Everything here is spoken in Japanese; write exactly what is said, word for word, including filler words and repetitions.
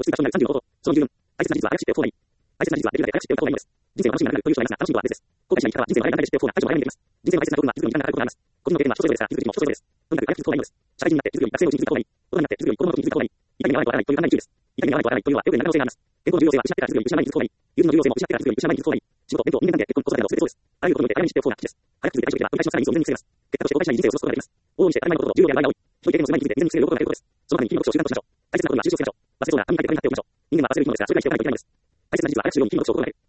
が生じる方法。その理由。大切な事実は早く知っておく方がいい。大切な事実はできるだけ早く知っておく方がいいのです。人生の楽しみがなくなるという人がいますが、楽しみとは別です。後悔しない生き方は人生の早く知っておく方が解除を早めにできます。人生の大切な部分は気づくのに時間がかかることがあります。個人の経験は人それぞれですが、気づく時も人それぞれです。とにかく早く気づく方がいいのです。社会人になって気づくより学生のうちに気づく方がいい。大人になって気づくより子供の時に気づく方がいい。痛みに合わないと合わないという考えに注意です。痛みに合わないと合わないというのはよくない可能性があります。健康の重要性は失ってから気づくより失う前に気づく方がいい。友人の重要性も失ってから気づくより失う前に気づく方がいい。仕事、勉強、人間関係、結婚、子育てなど全てそうです。あらゆることにおいて早めに知っておく方が吉です。早く気づいて対処できれば繰り返しのさらに人生を未然に防げます。結果として後悔しない人生を過ごすことができます。往々にして当たり前のことと重要である場合が多い。人の経験のする前に気づいて未然に防げることができることです。そのために日々の目標を習慣としましょう。大切なことには集中をしてみましょう。忘れそうな紙に書いてになっておきましょう。人間は忘れる日もですが、それが生きておかないといけないのです。大切な事実は早く知るように日々の目標を心がける。